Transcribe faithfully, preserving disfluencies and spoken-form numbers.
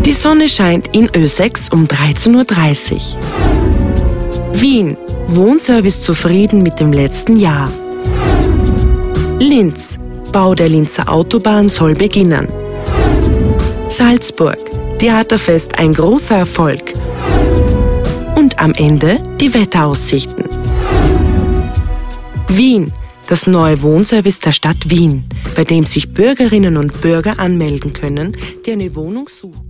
Die Sonne scheint in Ö sechs um dreizehn Uhr dreißig. Wien. Wohnservice zufrieden mit dem letzten Jahr. Linz. Bau der Linzer Autobahn soll beginnen. Salzburg. Theaterfest ein großer Erfolg. Und am Ende die Wetteraussichten. Wien. Das neue Wohnservice der Stadt Wien, bei dem sich Bürgerinnen und Bürger anmelden können, die eine Wohnung suchen.